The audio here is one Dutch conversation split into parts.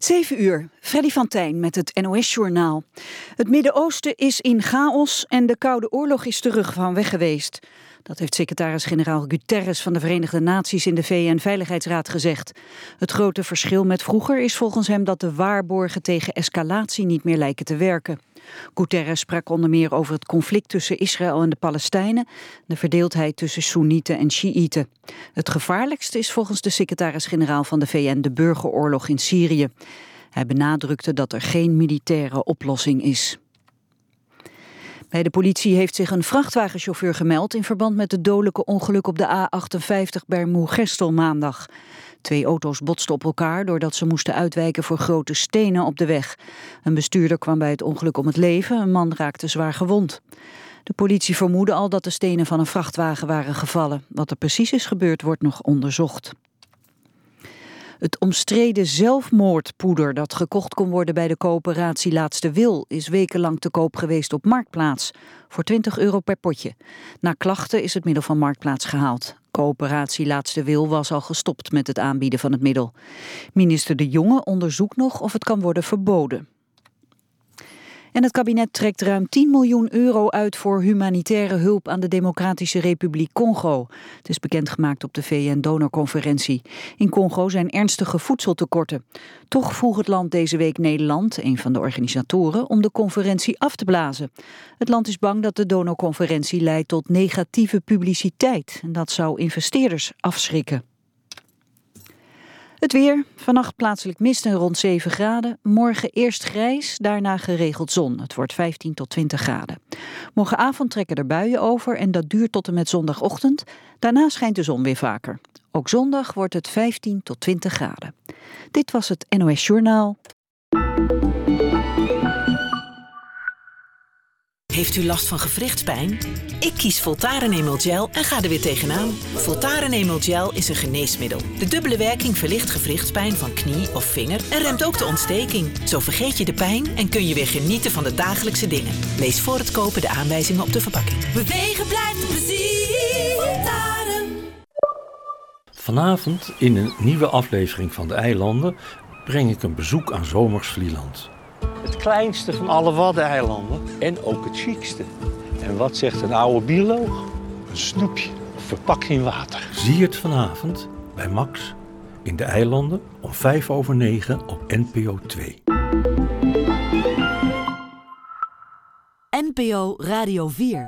7 uur, Freddy van Tijn met het NOS-journaal. Het Midden-Oosten is in chaos en de Koude Oorlog is terug van weg geweest. Dat heeft secretaris-generaal Guterres van de Verenigde Naties in de VN-veiligheidsraad gezegd. Het grote verschil met vroeger is volgens hem dat de waarborgen tegen escalatie niet meer lijken te werken. Guterres sprak onder meer over het conflict tussen Israël en de Palestijnen, de verdeeldheid tussen Soenieten en Sjiïten. Het gevaarlijkste is volgens de secretaris-generaal van de VN de burgeroorlog in Syrië. Hij benadrukte dat er geen militaire oplossing is. Bij de politie heeft zich een vrachtwagenchauffeur gemeld in verband met het dodelijke ongeluk op de A58 bij Moergestel maandag. 2 auto's botsten op elkaar doordat ze moesten uitwijken voor grote stenen op de weg. Een bestuurder kwam bij het ongeluk om het leven, een man raakte zwaar gewond. De politie vermoedde al dat de stenen van een vrachtwagen waren gevallen. Wat er precies is gebeurd wordt nog onderzocht. Het omstreden zelfmoordpoeder dat gekocht kon worden bij de coöperatie Laatste Wil is wekenlang te koop geweest op Marktplaats voor €20 per potje. Na klachten is het middel van Marktplaats gehaald. Coöperatie Laatste Wil was al gestopt met het aanbieden van het middel. Minister De Jonge onderzoekt nog of het kan worden verboden. En het kabinet trekt ruim €10 miljoen uit voor humanitaire hulp aan de Democratische Republiek Congo. Het is bekendgemaakt op de VN-donorconferentie. In Congo zijn ernstige voedseltekorten. Toch vroeg het land deze week Nederland, een van de organisatoren, om de conferentie af te blazen. Het land is bang dat de donorconferentie leidt tot negatieve publiciteit. En dat zou investeerders afschrikken. Het weer, vannacht plaatselijk mist en rond 7 graden. Morgen eerst grijs, daarna geregeld zon. Het wordt 15 tot 20 graden. Morgenavond trekken er buien over en dat duurt tot en met zondagochtend. Daarna schijnt de zon weer vaker. Ook zondag wordt het 15 tot 20 graden. Dit was het NOS Journaal. Heeft u last van gewrichtspijn? Ik kies Voltaren Emel Gel en ga er weer tegenaan. Voltaren Emel Gel is een geneesmiddel. De dubbele werking verlicht gewrichtspijn van knie of vinger en remt ook de ontsteking. Zo vergeet je de pijn en kun je weer genieten van de dagelijkse dingen. Lees voor het kopen de aanwijzingen op de verpakking. Bewegen blijft plezier. Voltaren. Vanavond in een nieuwe aflevering van De Eilanden breng ik een bezoek aan zomers Vlieland. Het kleinste van alle Waddeneilanden en ook het chicste. En wat zegt een oude bioloog? Een snoepje, verpakt in water. Zie het vanavond bij Max in De Eilanden om 9:05 op NPO 2. NPO Radio 4.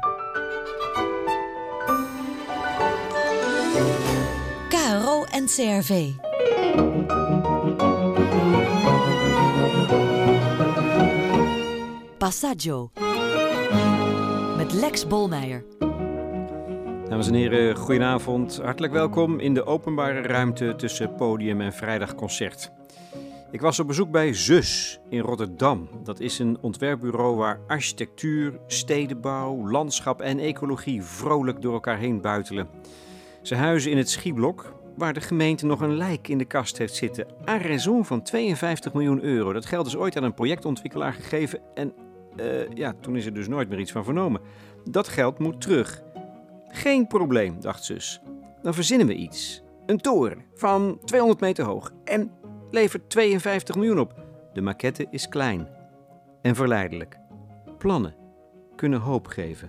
KRO en CRV. Passaggio. Met Lex Bolmeijer. Dames en heren, goedenavond. Hartelijk welkom in de openbare ruimte tussen podium en vrijdagconcert. Ik was op bezoek bij ZUS in Rotterdam. Dat is een ontwerpbureau waar architectuur, stedenbouw, landschap en ecologie vrolijk door elkaar heen buitelen. Ze huizen in het Schieblok, waar de gemeente nog een lijk in de kast heeft zitten. À raison van €52 miljoen. Dat geld is ooit aan een projectontwikkelaar gegeven en toen is er dus nooit meer iets van vernomen. Dat geld moet terug. Geen probleem, dacht zus. Dan verzinnen we iets. Een toren van 200 meter hoog en levert 52 miljoen op. De maquette is klein en verleidelijk. Plannen kunnen hoop geven.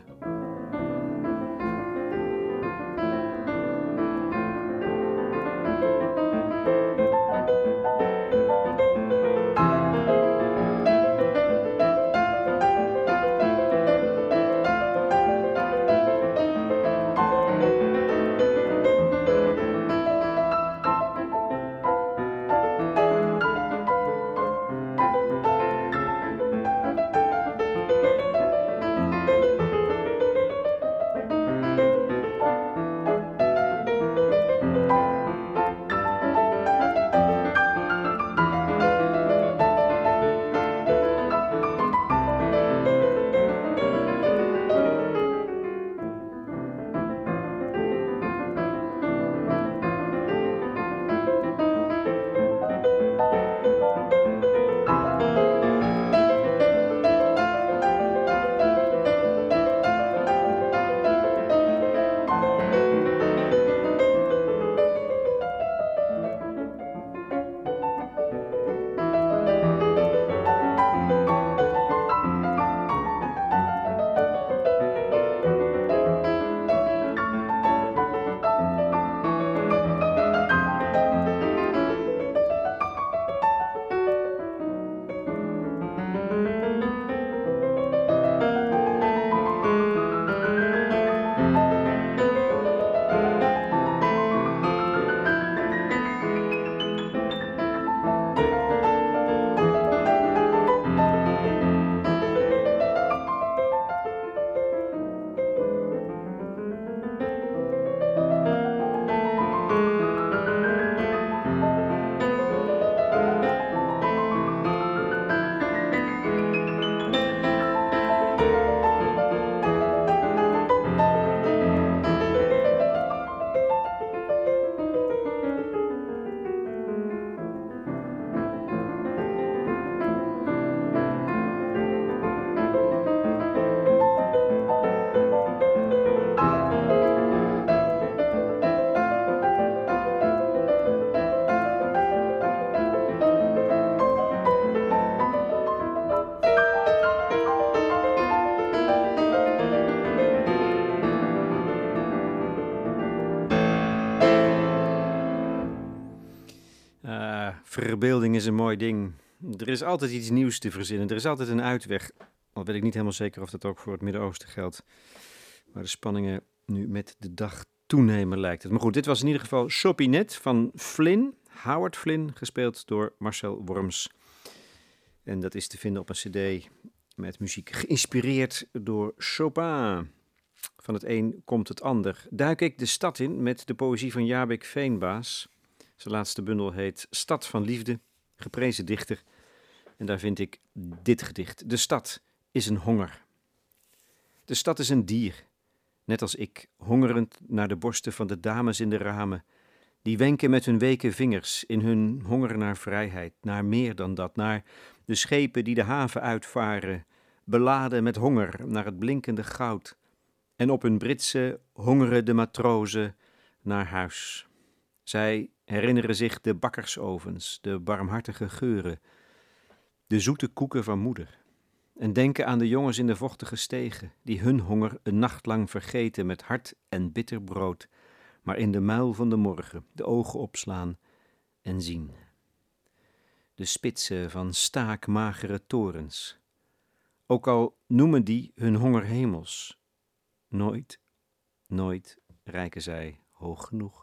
Verbeelding is een mooi ding. Er is altijd iets nieuws te verzinnen. Er is altijd een uitweg. Al weet ik niet helemaal zeker of dat ook voor het Midden-Oosten geldt. Waar de spanningen nu met de dag toenemen lijkt het. Maar goed, dit was in ieder geval Chopinet van Flynn. Howard Flynn, gespeeld door Marcel Worms. En dat is te vinden op een cd met muziek geïnspireerd door Chopin. Van het een komt het ander. Duik ik de stad in met de poëzie van Jabik Veenbaas. Zijn laatste bundel heet Stad van Liefde, geprezen dichter. En daar vind ik dit gedicht. De stad is een honger. De stad is een dier, net als ik, hongerend naar de borsten van de dames in de ramen. Die wenken met hun weke vingers in hun honger naar vrijheid, naar meer dan dat, naar de schepen die de haven uitvaren, beladen met honger naar het blinkende goud. En op hun Britse hongeren de matrozen naar huis. Zij herinneren zich de bakkersovens, de barmhartige geuren, de zoete koeken van moeder. En denken aan de jongens in de vochtige stegen, die hun honger een nacht lang vergeten met hard en bitter brood, maar in de muil van de morgen de ogen opslaan en zien. De spitsen van staakmagere torens, ook al noemen die hun honger hemels, nooit, nooit reiken zij hoog genoeg.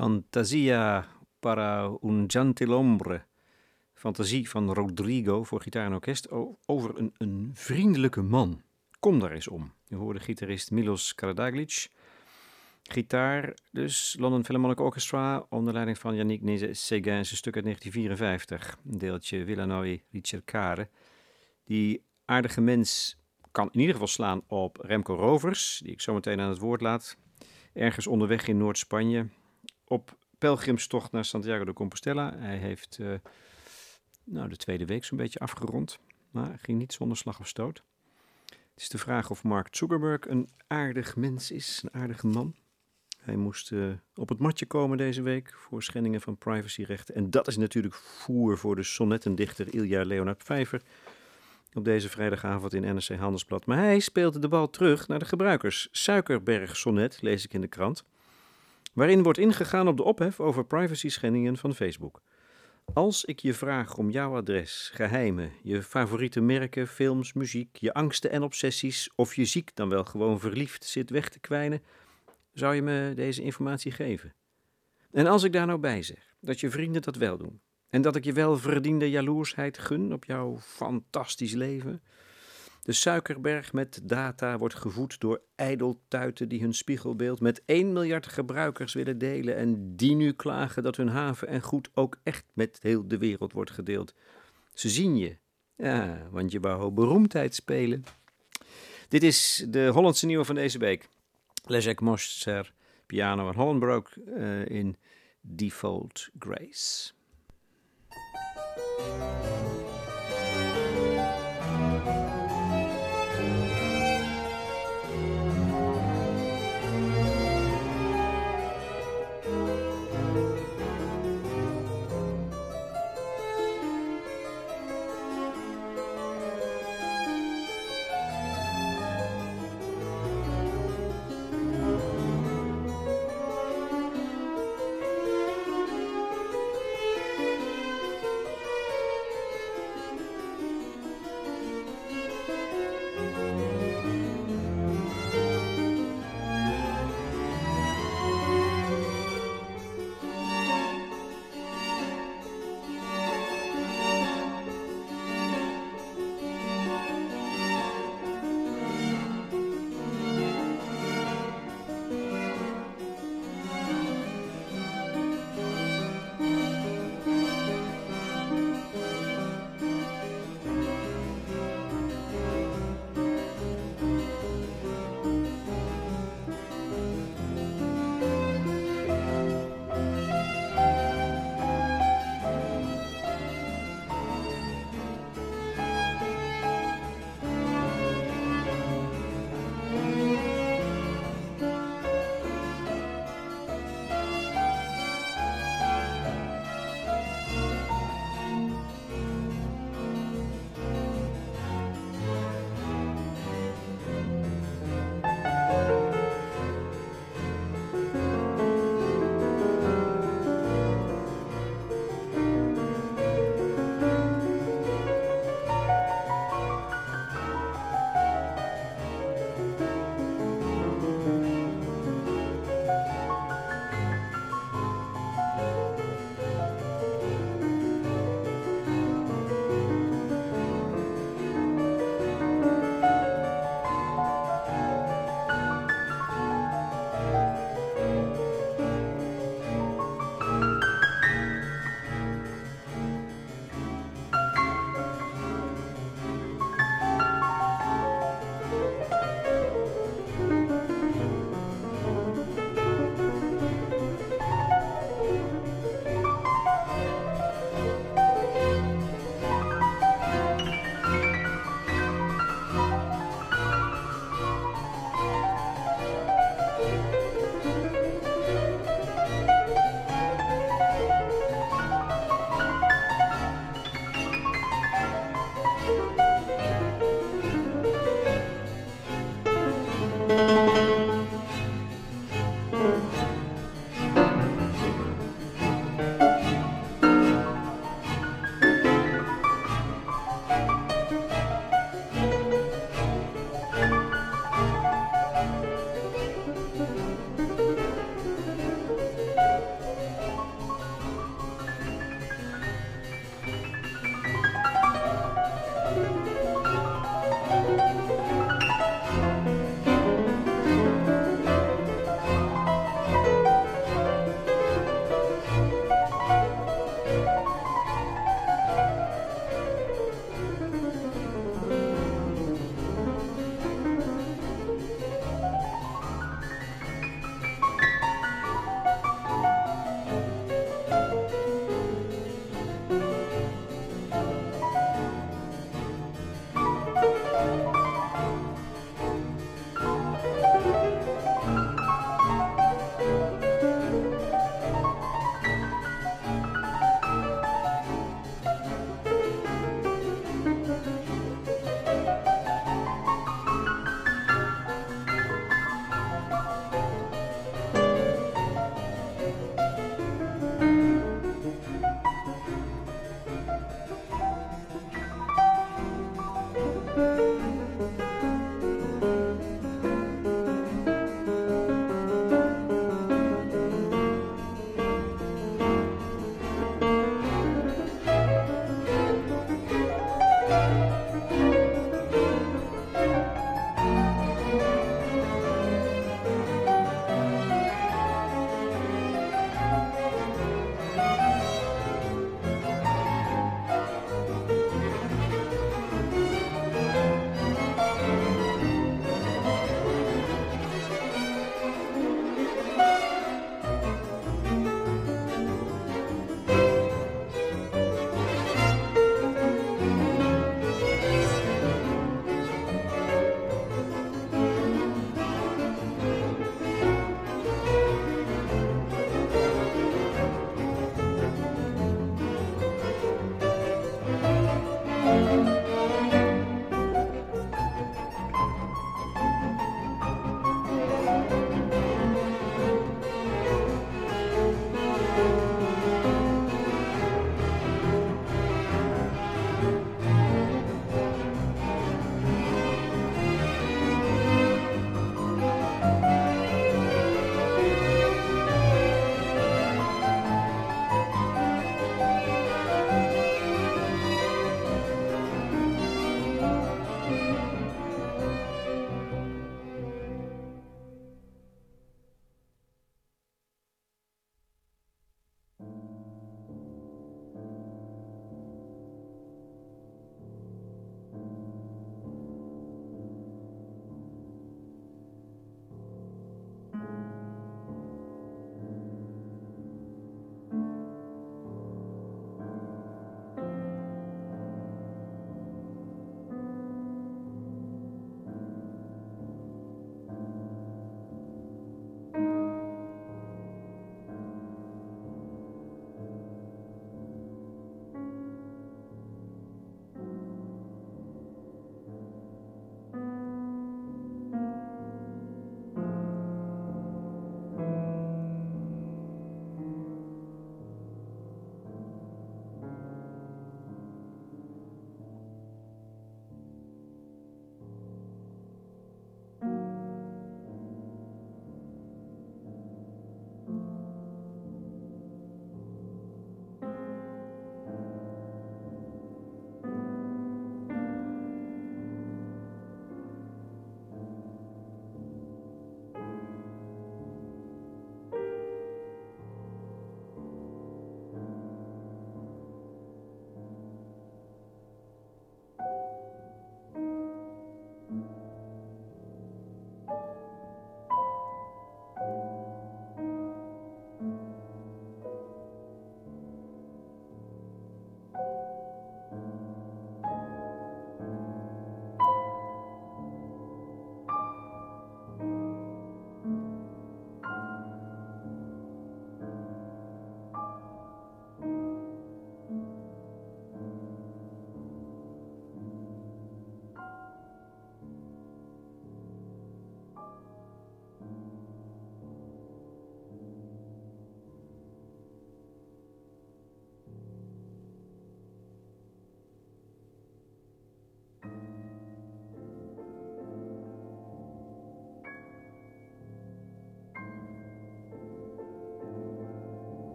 Fantasia para un gentilhombre. Fantasie van Rodrigo voor gitaar en orkest over een vriendelijke man. Kom daar eens om. U hoorde gitarist Milos Karadzic. Gitaar dus London Philharmonic Orchestra onder leiding van Yannick Nézet-Séguin. Zijn stuk uit 1954. Een deeltje Villanoy Ricercare. Die aardige mens kan in ieder geval slaan op Remco Rovers, die ik zo meteen aan het woord laat. Ergens onderweg in Noord-Spanje. Op pelgrimstocht naar Santiago de Compostela. Hij heeft de tweede week zo'n beetje afgerond. Maar ging niet zonder slag of stoot. Het is de vraag of Mark Zuckerberg een aardig mens is. Een aardige man. Hij moest op het matje komen deze week voor schendingen van privacyrechten. En dat is natuurlijk voer voor de sonnettendichter Ilja Leonard Pfeiffer. Op deze vrijdagavond in NRC Handelsblad. Maar hij speelde de bal terug naar de gebruikers. Suikerberg sonnet, lees ik in de krant. Waarin wordt ingegaan op de ophef over privacy-schendingen van Facebook. Als ik je vraag om jouw adres, geheimen, je favoriete merken, films, muziek, je angsten en obsessies, of je ziek dan wel gewoon verliefd zit weg te kwijnen, zou je me deze informatie geven? En als ik daar nou bij zeg dat je vrienden dat wel doen, en dat ik je wel verdiende jaloersheid gun op jouw fantastisch leven. De suikerberg met data wordt gevoed door ijdeltuiten die hun spiegelbeeld met 1 miljard gebruikers willen delen en die nu klagen dat hun haven en goed ook echt met heel de wereld wordt gedeeld. Ze zien je. Ja, want je wou beroemdheid spelen. Dit is de Hollandse nieuwe van deze week. Leszek Mosser, piano en Hollenbroek in Default Grace.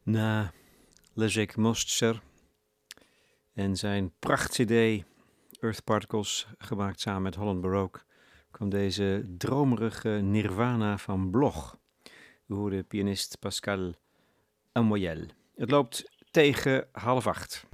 Na Leszek Moszer en zijn pracht-cd Earth Particles, gemaakt samen met Holland Baroque, kwam deze dromerige Nirvana van Bloch. We hoorden pianist Pascal Amoyel. Het loopt tegen 7:30.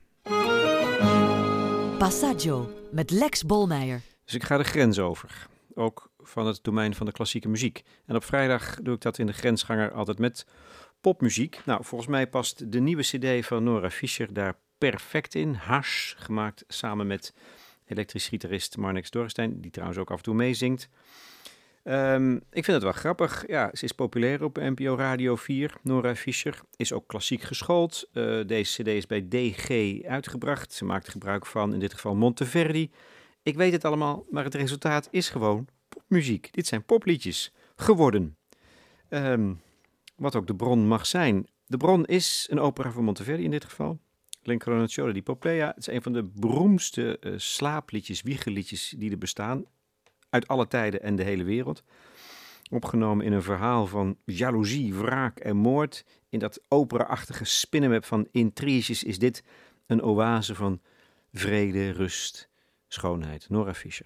Passaggio met Lex Bolmeijer. Dus ik ga de grens over. Ook van het domein van de klassieke muziek. En op vrijdag doe ik dat in de grensganger altijd met popmuziek. Nou, volgens mij past de nieuwe cd van Nora Fischer daar perfect in. Hash, gemaakt samen met elektrisch gitarist Marnix Dorrestein, die trouwens ook af en toe meezingt. Ik vind het wel grappig. Ja, ze is populair op NPO Radio 4. Nora Fischer is ook klassiek geschoold. Deze cd is bij DG uitgebracht. Ze maakt gebruik van, in dit geval, Monteverdi. Ik weet het allemaal, maar het resultaat is gewoon popmuziek. Dit zijn popliedjes geworden. Wat ook de bron mag zijn. De bron is een opera van Monteverdi in dit geval. L'Incarnazione di Poppea. Het is een van de beroemdste slaapliedjes, wiegeliedjes die er bestaan. Uit alle tijden en de hele wereld. Opgenomen in een verhaal van jaloezie, wraak en moord. In dat opera-achtige spinnenweb van intriges is dit een oase van vrede, rust, schoonheid. Nora Fischer.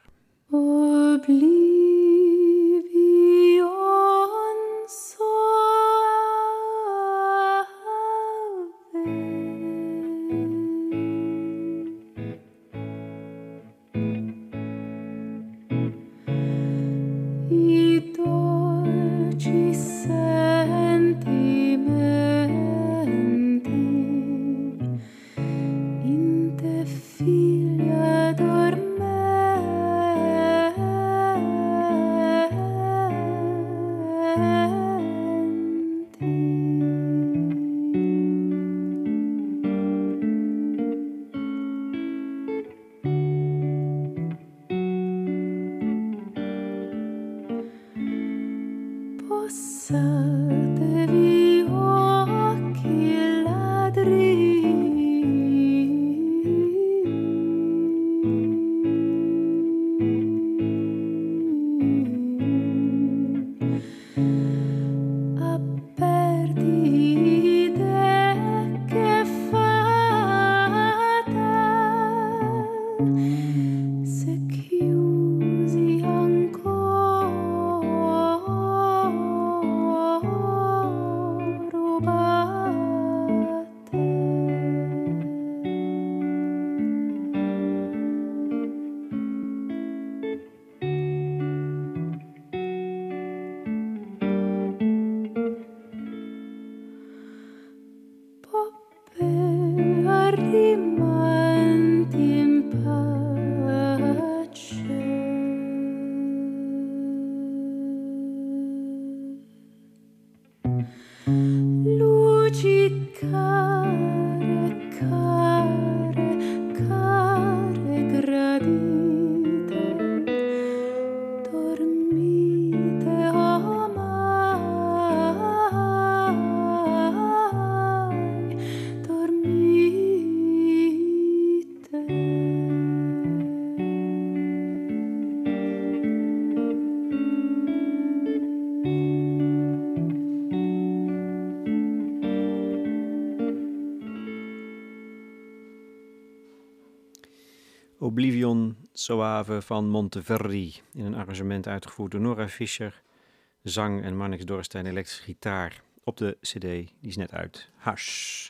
Oblivion Soave van Monteverdi, in een arrangement uitgevoerd door Nora Fischer, zang en Marnix Dorrestein elektrische gitaar op de cd, die is net uit, Hash.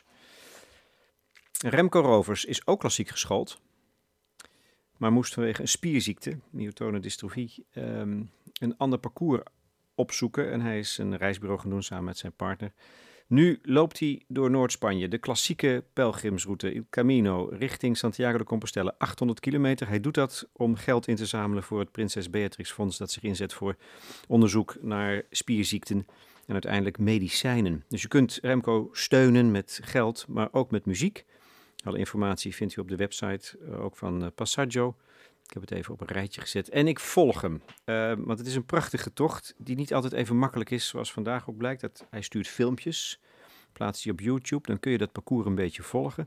Remco Rovers is ook klassiek geschoold, maar moest vanwege een spierziekte, myotone dystrofie, een ander parcours opzoeken en hij is een reisbureau gaan doen samen met zijn partner. Nu loopt hij door Noord-Spanje, de klassieke pelgrimsroute Il Camino, richting Santiago de Compostela, 800 kilometer. Hij doet dat om geld in te zamelen voor het Prinses Beatrix Fonds dat zich inzet voor onderzoek naar spierziekten en uiteindelijk medicijnen. Dus je kunt Remco steunen met geld, maar ook met muziek. Alle informatie vindt u op de website, ook van Passaggio. Ik heb het even op een rijtje gezet. En ik volg hem, want het is een prachtige tocht die niet altijd even makkelijk is, zoals vandaag ook blijkt. Hij stuurt filmpjes, plaatst die op YouTube, dan kun je dat parcours een beetje volgen.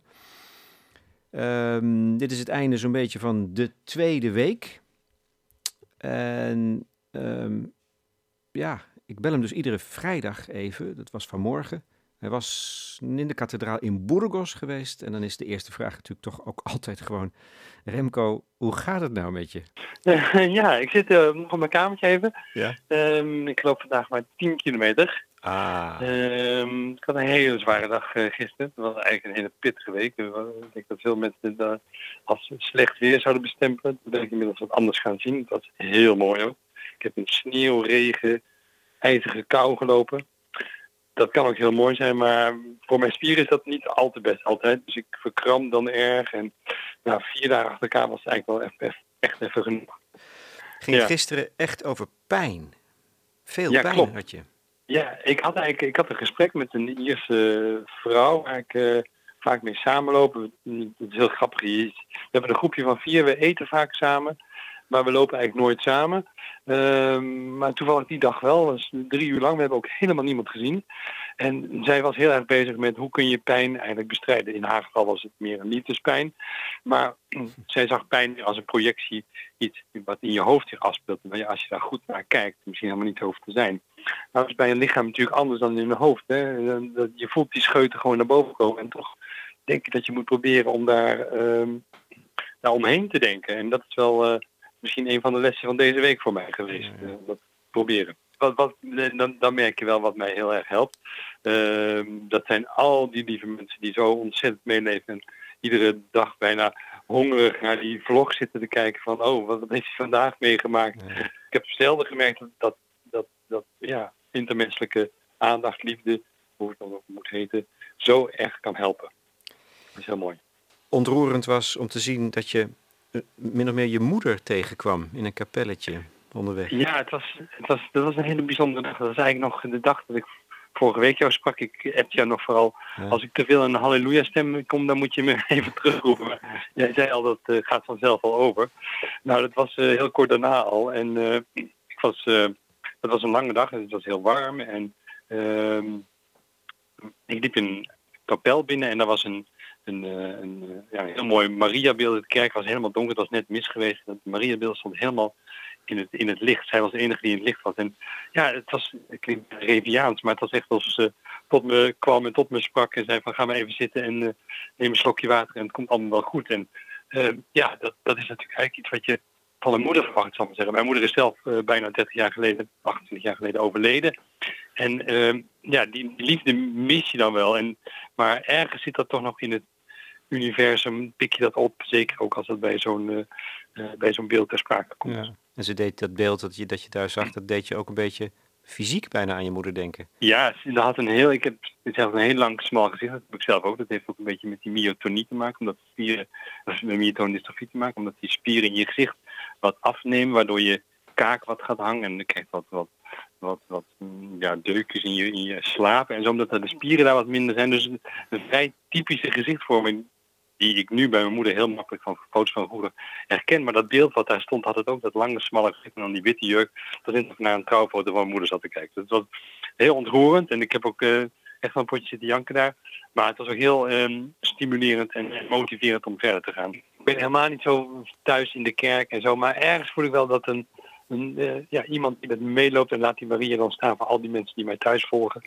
Dit is het einde zo'n beetje van de tweede week. En ja, ik bel hem dus iedere vrijdag even, dat was vanmorgen. Hij was in de kathedraal in Burgos geweest. En dan is de eerste vraag natuurlijk toch ook altijd gewoon... Remco, hoe gaat het nou met je? Ja, ik zit nog op mijn kamertje even. Ja? Ik loop vandaag maar 10 kilometer. Ik had een hele zware dag gisteren. Het was eigenlijk een hele pittige week. Ik denk dat veel mensen het als slecht weer zouden bestempelen. Dat ben ik inmiddels wat anders gaan zien. Dat was heel mooi ook. Ik heb in sneeuw, regen, ijzige kou gelopen. Dat kan ook heel mooi zijn, maar voor mijn spieren is dat niet al te best altijd. Dus ik verkramp dan erg. En 4 dagen achter elkaar was het eigenlijk wel echt even genoeg. Ging gisteren echt over pijn? Veel pijn klopt. had je? Ja, ik had een gesprek met een Ierse vrouw waar ik vaak mee samenloop. Het is heel grappig. We hebben een groepje van 4, we eten vaak samen. Maar we lopen eigenlijk nooit samen. Maar toevallig die dag wel. Dat is 3 uur lang. We hebben ook helemaal niemand gezien. En zij was heel erg bezig met hoe kun je pijn eigenlijk bestrijden. In haar geval was het meer een liefdespijn. Maar zij zag pijn als een projectie. Iets wat in je hoofd zich afspeelt. Maar als je daar goed naar kijkt, misschien helemaal niet hoeft te zijn. Nou, dat is bij een lichaam natuurlijk anders dan in een hoofd. Hè? Je voelt die scheuten gewoon naar boven komen. En toch denk ik dat je moet proberen om daar omheen te denken. En dat is wel... misschien een van de lessen van deze week voor mij geweest. Dat proberen. Dan merk je wel wat mij heel erg helpt. Dat zijn al die lieve mensen die zo ontzettend meeleven. En iedere dag bijna hongerig naar die vlog zitten te kijken van... wat heeft hij vandaag meegemaakt? Ja. Ik heb zelden gemerkt dat intermenselijke aandacht, liefde, hoe het dan ook moet heten, zo erg kan helpen. Dat is heel mooi. Ontroerend was om te zien dat je min of meer je moeder tegenkwam in een kapelletje onderweg. Ja, dat was een hele bijzondere dag. Dat was eigenlijk nog de dag dat ik vorige week jou sprak. Ik appte jou nog vooral, als ik te veel in een halleluja stem kom, dan moet je me even terugroepen. Maar jij zei al, dat gaat vanzelf al over. Nou, dat was heel kort daarna al. En dat was een lange dag en het was heel warm. En ik liep een kapel binnen en daar was een heel mooi Mariabeeld. De kerk was helemaal donker, het was net mis geweest. Het Mariabeeld stond helemaal in het licht. Zij was de enige die in het licht was. En ja, het klinkt Reviaans, maar het was echt alsof ze tot me kwam en tot me sprak en zei van ga maar even zitten en neem een slokje water en het komt allemaal wel goed. En dat is natuurlijk eigenlijk iets wat je van een moeder verwacht, zal ik maar zeggen. Mijn moeder is zelf bijna 28 jaar geleden overleden. En die liefde mis je dan wel. Maar ergens zit dat toch nog in het universum, pik je dat op, zeker ook als dat bij zo'n beeld ter sprake komt. Ja. En ze deed dat beeld dat je daar zag, dat deed je ook een beetje fysiek bijna aan je moeder denken. Ja, ze had ik heb zelf een heel lang smal gezicht, dat heb ik zelf ook. Dat heeft ook een beetje met die myotonie te maken, omdat spieren, met myotonidystrofie te maken, omdat die spieren in je gezicht wat afnemen, waardoor je kaak wat gaat hangen en dan krijg je wat deukjes in je slaap en zo, omdat de spieren daar wat minder zijn. Dus een vrij typische gezichtvorming die ik nu bij mijn moeder heel makkelijk van foto's van vroeger herken. Maar dat beeld wat daar stond had het ook, dat lange, smalle gezicht en dan die witte jurk. Dat is nog naar een trouwfoto van mijn moeder zat te kijken. Dus het was heel ontroerend en ik heb ook echt wel een potje zitten janken daar. Maar het was ook heel stimulerend en motiverend om verder te gaan. Ik ben helemaal niet zo thuis in de kerk en zo, maar ergens voel ik wel dat iemand die met me meeloopt en laat die Maria dan staan voor al die mensen die mij thuis volgen.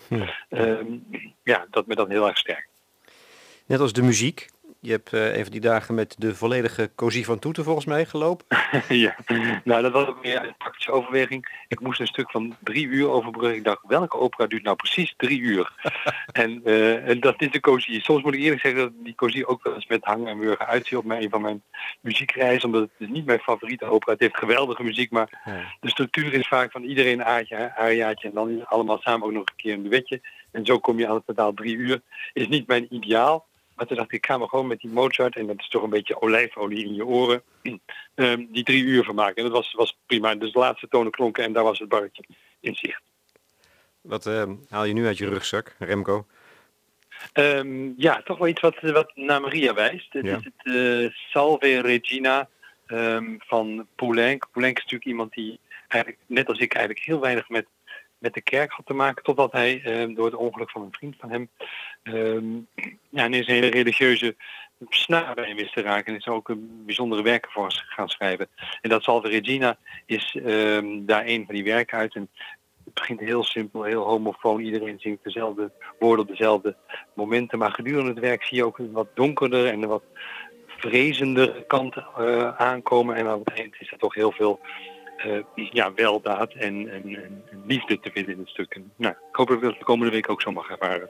Dat me dat heel erg sterkt. Net als de muziek. Je hebt even die dagen met de volledige Cozy van Toeten volgens mij gelopen. Ja, nou dat was ook weer een praktische overweging. Ik moest een stuk van 3 uur overbruggen. Ik dacht, welke opera duurt nou precies 3 uur? En dat is de Cozy. Soms moet ik eerlijk zeggen dat die Cozy ook wel eens met hangen en wurgen uitziet op een van mijn muziekreizen. Omdat het is niet mijn favoriete opera. Het heeft geweldige muziek, maar de structuur is vaak van iedereen een ariaatje en dan allemaal samen ook nog een keer een duetje. En zo kom je aan het totaal 3 uur. Is niet mijn ideaal. Maar toen dacht ik ga maar gewoon met die Mozart, en dat is toch een beetje olijfolie in je oren, die 3 uur van maken. En dat was prima. Dus de laatste tonen klonken en daar was het barretje in zicht. Wat haal je nu uit je rugzak, Remco? Toch wel iets wat naar Maria wijst. Het is het Salve Regina van Poulenc. Poulenc is natuurlijk iemand die eigenlijk, net als ik, eigenlijk heel weinig met de kerk had te maken, totdat hij door het ongeluk van een vriend van hem ineens een hele religieuze snaar bij hem wist te raken en is ook een bijzondere werken voor gaan schrijven. En dat Salve Regina is daar een van die werken uit. En Het begint heel simpel, heel homofoon. Iedereen zingt dezelfde woorden op dezelfde momenten. Maar gedurende het werk zie je ook een wat donkerder en een wat vrezender kant aankomen. En aan het eind is er toch heel veel weldaad en liefde te vinden in het stuk. En, ik hoop dat ik dat de komende week ook zo mag ervaren.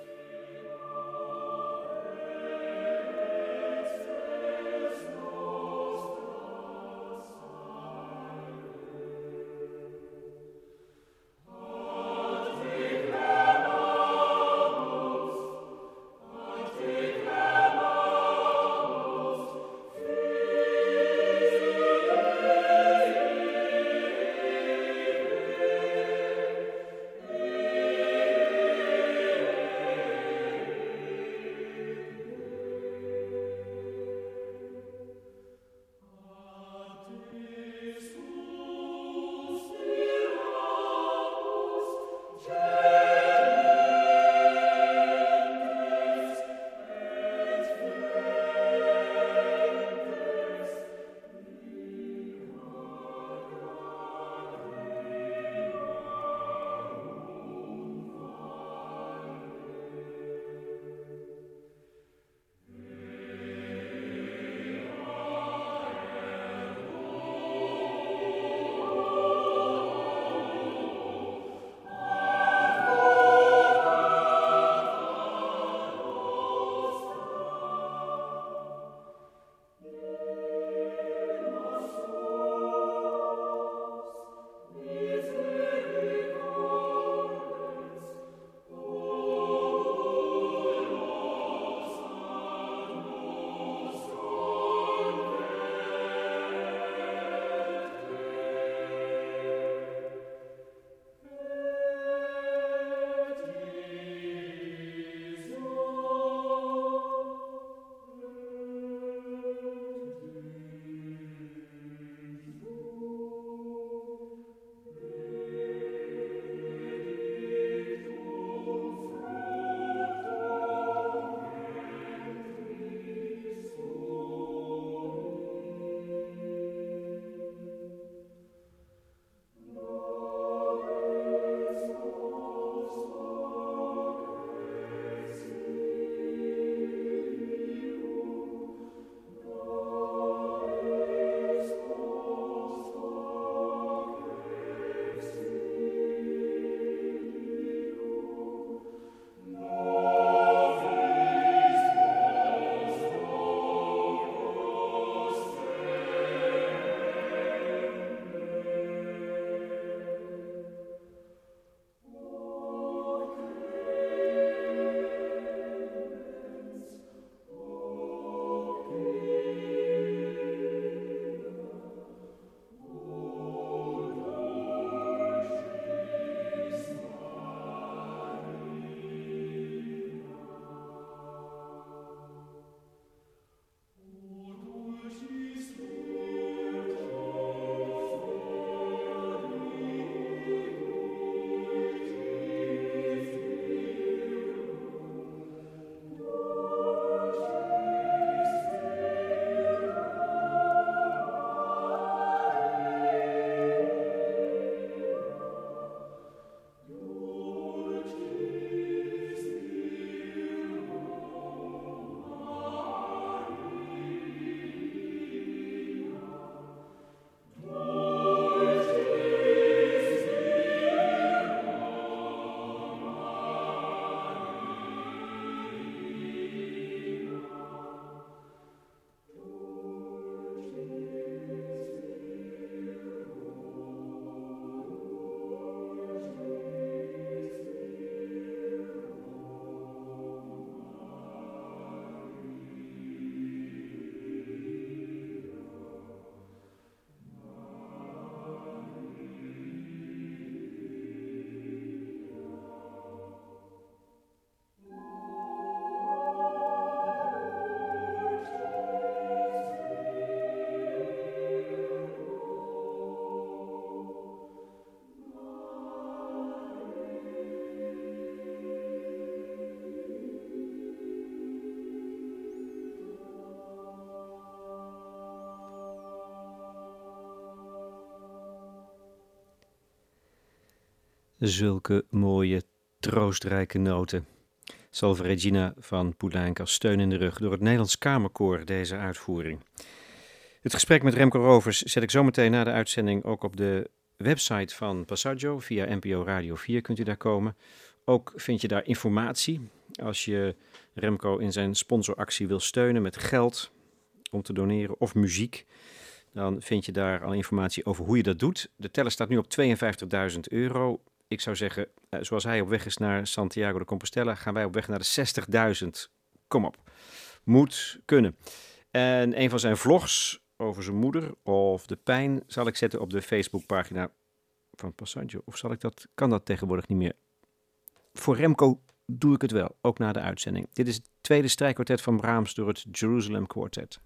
Zulke mooie, troostrijke noten. Salve Regina van Poulenc als steun in de rug door het Nederlands Kamerkoor, deze uitvoering. Het gesprek met Remco Rovers zet ik zometeen na de uitzending ook op de website van Passaggio. Via NPO Radio 4 kunt u daar komen. Ook vind je daar informatie als je Remco in zijn sponsoractie wil steunen met geld om te doneren of muziek. Dan vind je daar al informatie over hoe je dat doet. De teller staat nu op €52.000. Ik zou zeggen, zoals hij op weg is naar Santiago de Compostela, gaan wij op weg naar de 60.000. Kom op. Moet kunnen. En een van zijn vlogs over zijn moeder of de pijn zal ik zetten op de Facebookpagina van Passaggio. Of kan dat tegenwoordig niet meer? Voor Remco doe ik het wel, ook na de uitzending. Dit is het tweede strijkkwartet van Brahms door het Jerusalem Quartet.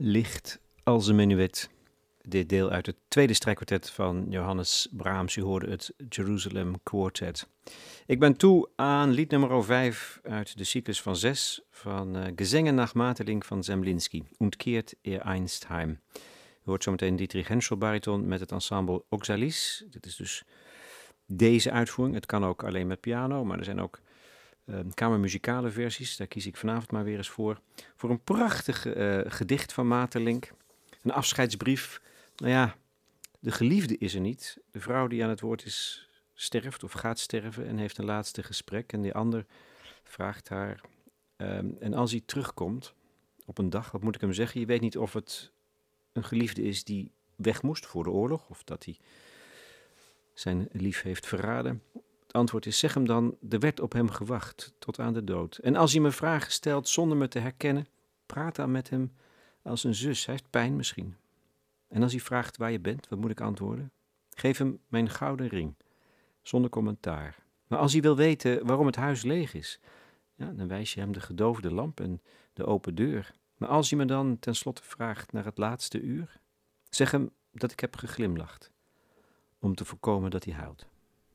Licht als een menuet. Dit deel uit het tweede strijkkwartet van Johannes Brahms. U hoorde het Jerusalem Quartet. Ik ben toe aan lied nummer 5 uit de cyclus van 6 van Gesänge nach Maeterlinck van Zemlinsky. Und kehrt einst heim. U hoort zometeen Dietrich Henschel bariton met het ensemble Oxalis. Dit is dus deze uitvoering. Het kan ook alleen met piano, maar er zijn ook kamermuzikale versies. Daar kies ik vanavond maar weer eens voor. Voor een prachtig gedicht van Maeterlinck. Een afscheidsbrief. Nou ja, de geliefde is er niet. De vrouw die aan het woord is, sterft of gaat sterven en heeft een laatste gesprek. En die ander vraagt haar. En als hij terugkomt op een dag, wat moet ik hem zeggen? Je weet niet of het een geliefde is die weg moest voor de oorlog. Of dat hij zijn lief heeft verraden. Het antwoord is, zeg hem dan, er werd op hem gewacht tot aan de dood. En als hij me vragen stelt zonder me te herkennen, praat dan met hem als een zus. Hij heeft pijn misschien. En als hij vraagt waar je bent, wat moet ik antwoorden? Geef hem mijn gouden ring, zonder commentaar. Maar als hij wil weten waarom het huis leeg is, ja, dan wijs je hem de gedoofde lamp en de open deur. Maar als hij me dan tenslotte vraagt naar het laatste uur, zeg hem dat ik heb geglimlacht, om te voorkomen dat hij huilt.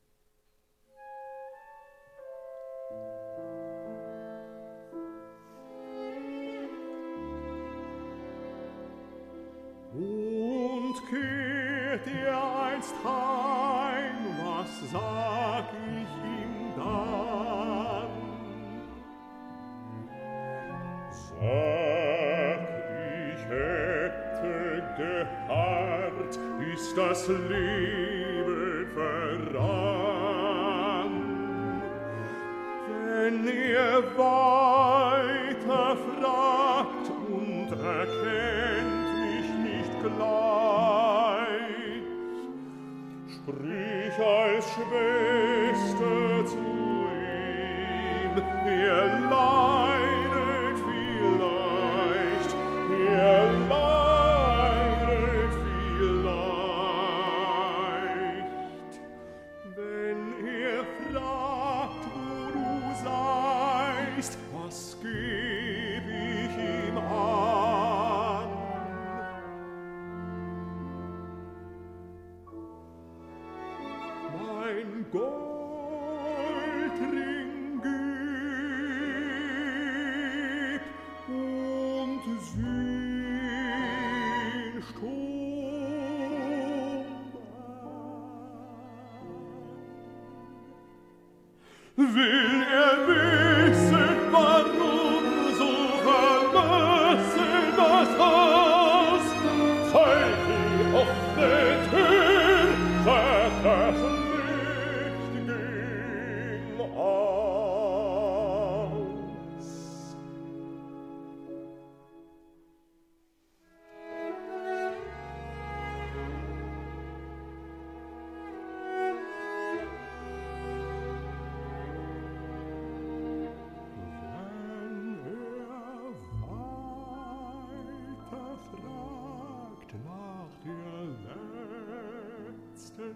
Und kehrt einst heim, was sag ich ihm dann? Sag, ich hätte geharrt, bis das Leben verrann. Wenn ihr weiter fragt und erkennt mich nicht gleich, sprich als Schwester zu ihm, ihr leidet vielleicht, ihr leidet vielleicht. Wenn ihr fragt, wo du seist, was geb ich ihm an? Mein Goldring gib und sehn stumm an. Will wissen, warum so verlassen das Haus? Zeig die offene Tür, sag das Licht ging aus. Wenn er weiter fragt nach der letzten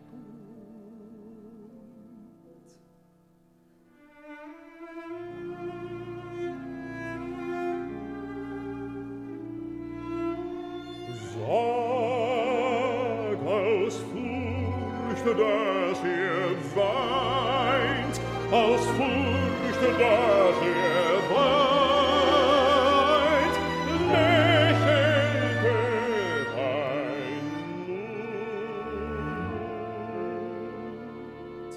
Sag aus Furcht, dass ihr weint, aus Furcht, dass ihr weint, lächelte dein Mund.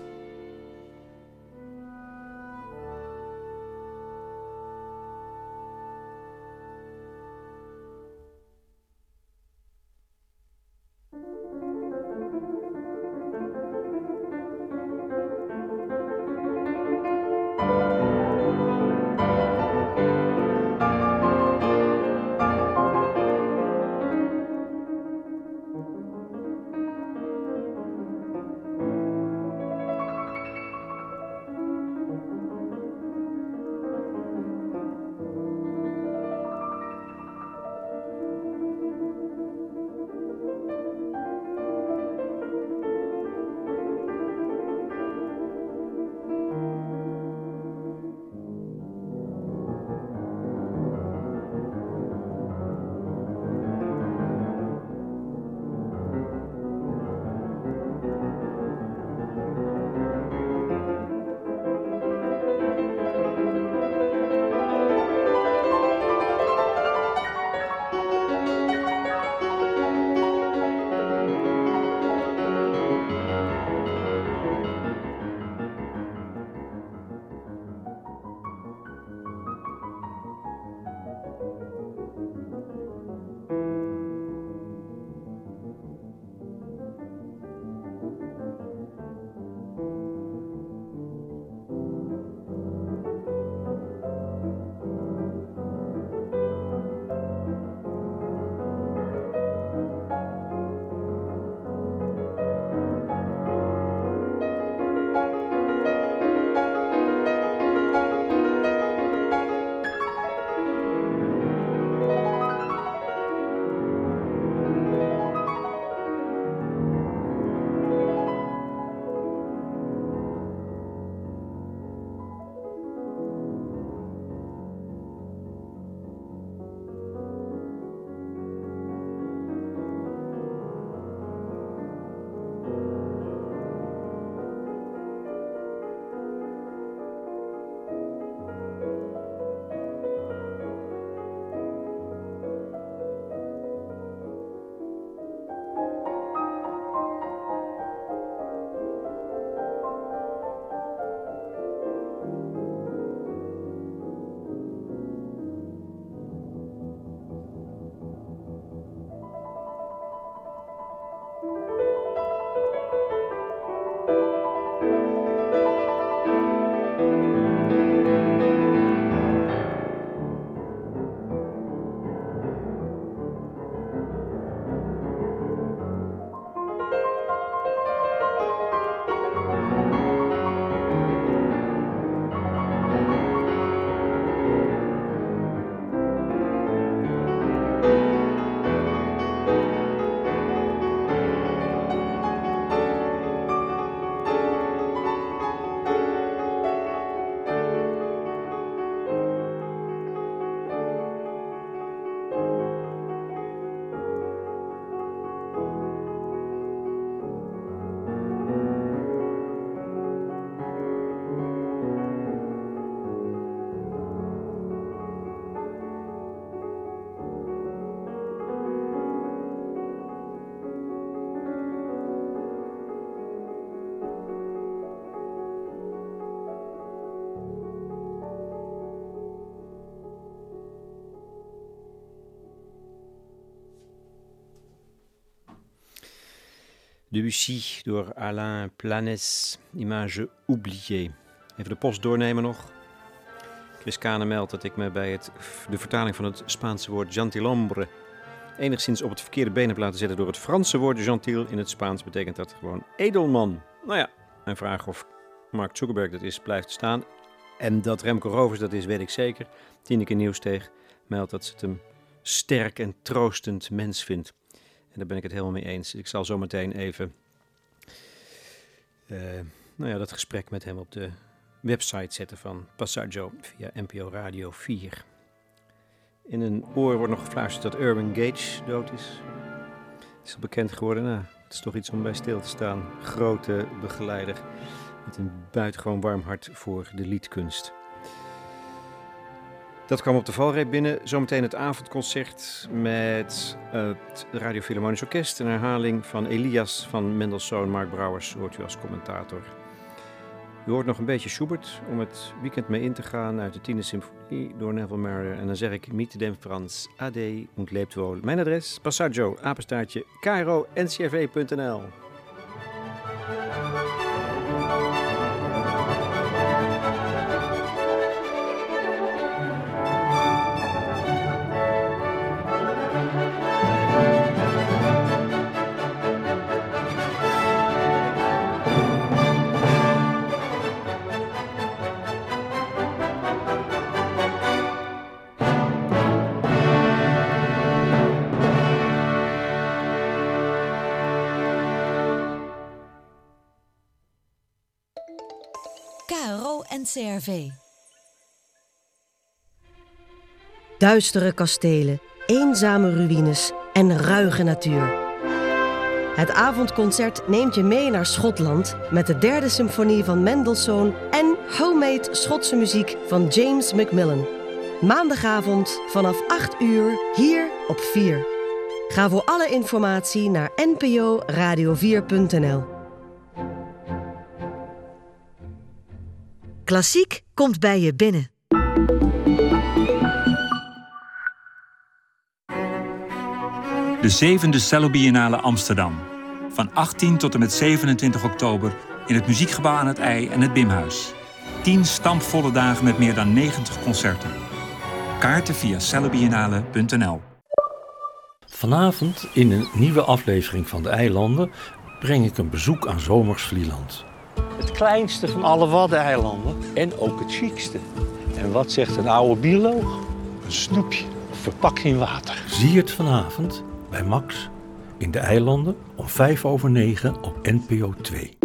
Debussy door Alain Planès, Image oubliée. Even de post doornemen nog. Chris Kane meldt dat ik me bij de vertaling van het Spaanse woord gentilhombre enigszins op het verkeerde been heb laten zetten door het Franse woord gentil. In het Spaans betekent dat gewoon edelman. Nou ja, mijn vraag of Mark Zuckerberg dat is, blijft staan. En dat Remco Rovers dat is, weet ik zeker. Tineke Nieuwsteeg meldt dat ze het hem sterk en troostend mens vindt. En daar ben ik het helemaal mee eens. Ik zal zo meteen even dat gesprek met hem op de website zetten van Passaggio via NPO Radio 4. In een oor wordt nog gefluisterd dat Irving Gage dood is. Het is al bekend geworden. Nou, het is toch iets om bij stil te staan. Grote begeleider met een buitengewoon warm hart voor de liedkunst. Dat kwam op de valreep binnen. Zometeen het avondconcert met het Radio Philharmonisch Orkest. Een herhaling van Elias van Mendelssohn. Mark Brouwers hoort u als commentator. U hoort nog een beetje Schubert om het weekend mee in te gaan uit de 10e symfonie door Neville Mariner. En dan zeg ik Miete den Frans, ade und lebt wohl. Mijn adres, Passaggio, apenstaartje, KRO-NCRV.nl. KRO-NCRV. Duistere kastelen, eenzame ruïnes en ruige natuur. Het avondconcert neemt je mee naar Schotland met de 3e symfonie van Mendelssohn en homemade Schotse muziek van James Macmillan. Maandagavond vanaf 8 uur hier op 4. Ga voor alle informatie naar nporadio4.nl. Klassiek komt bij je binnen. De 7e Cello Biennale Amsterdam. Van 18 tot en met 27 oktober in het Muziekgebouw aan het IJ en het Bimhuis. 10 stampvolle dagen met meer dan 90 concerten. Kaarten via cellobiennale.nl. Vanavond in een nieuwe aflevering van de Eilanden breng ik een bezoek aan zomers Vlieland. Het kleinste van alle Waddeneilanden en ook het chicste. En wat zegt een oude bioloog? Een snoepje, verpakt in water. Zie het vanavond bij Max in de Eilanden om 9:05 op NPO 2.